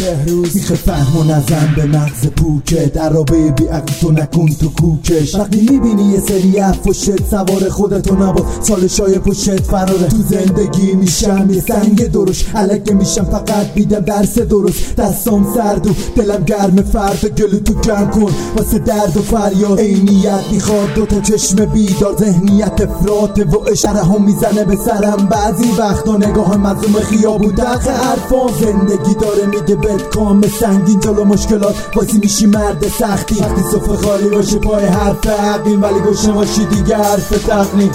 بهروز میخه فهم و نزن به مغز پوکه در رابطه بی عقل تو نکن تو کوکش. وقتی میبینی یه سری افوشت سوار خودتو نباز چالشای پشت فراره. تو زندگی میشم یه سنگ درش علکه میشم فقط بیدم درس درست. دستام سرد و دلم گرم فرد گلو تو کم کن واسه درد و فریاد. عینیت میخواد دوتا چشم بیدار ذهنیت افراط و اشاره هم میزنه به سرم بعضی وقتا نگاه مظلوم خیابون دق حرفا. زندگی داره میگه بد کام سنگین جلو مشکلات واسه میشی مرد سختی. وقتی صفحه خالی باشه پای حرف حقیم ولی گوشه باشی دیگه حرف تقنیم.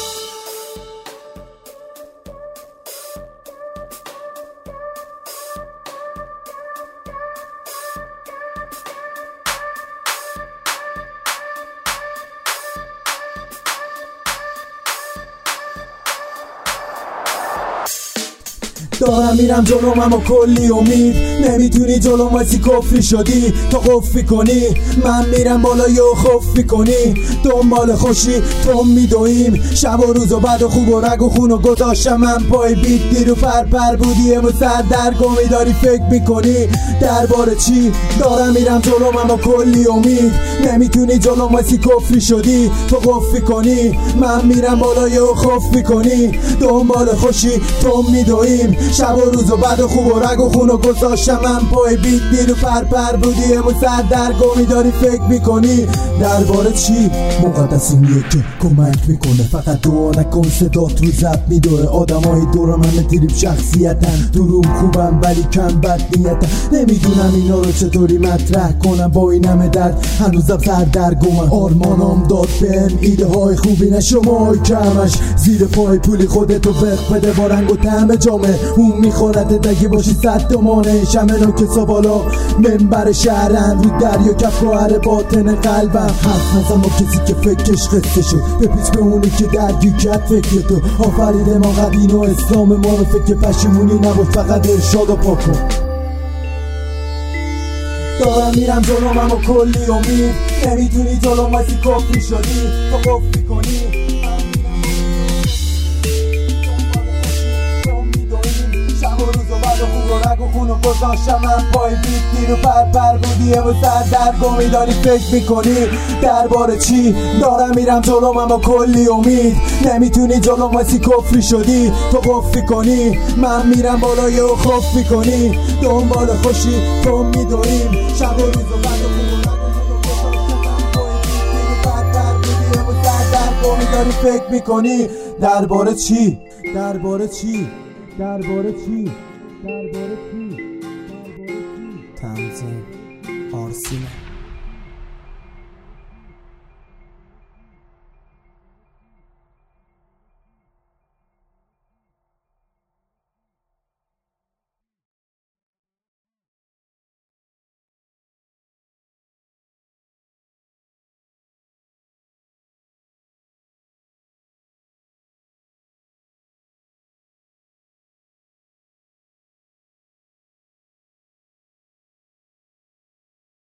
دارم میرم جلوم اما کلی امید نمیتونی جلوم واسه کفری شدی تو قفی کنی من میرم بالا یا خفی کنی دنبال خوشی تو میدویم شب و روز و بعد و خوب و رگ و خون و گذاشتم من پای بیت دیرو پر بودی و سردرگمی داری فکر میکنی درباره چی. دارم میرم جلوم اما کلی امید نمیتونی جلوم واسه کفری شدی تو قفی کنی من میرم بالا یا خفی کنی دنبال خوشی تو میدویم شب و روز و بعد و خوب و رگ و خون و گذاشتم من پای بیت دیرو پر بودی و سردرگمی داری فکر میکنی درباره چی. مقدسونیه که کمک میکنه فقط دعا نکن صدات رو زب میدوه. آدمای دورم همه تریب شخصیتن دروم خوبم ولی کم بد نیتن. نمیدونم اینا رو چطوری مطرح کنم با این همه درد هنوزم سردرگمم. آرمانم داد بهم ایده های خوبی نه شماهای کمش زیر پای پولی خودتو بخ بده با رنگ و طعم جامعه اون میخورد اگه باشی 100 تومانه. شمه نوکسا بالا منبر شهرن رو دریا کف گوهر باطن قلبم. حرف نزن با کسی که فکرش خسته شد بپیچ به اونی که درگی کرد فکر تو. آفریده ما قدین و اسلام ما رو فکر پشیمونی نبود فقط ارشاد و پاکن. دارم میرم جلوم اما کلی امید نمیتونی جلوم واسه کفری شدی تو قفی کنی رگ و خون و گذاشتم من پای بیت دیرو پر بودیه و سردرگمی داری فکر میکنی درباره چی. دارم میرم جلوم اما کلی امید نمیتونی جلوم واسه کفری شدی تو قفی کنی من میرم بالای و خفی کنی دنبال خوشی تو میدویم شب و روز و بعد و خون و رگ و خون و گذاشتم من پای بیت دیرو پر بودیه و سردرگمی داری فکر میکنی درباره چی. تنظیم آرسینه.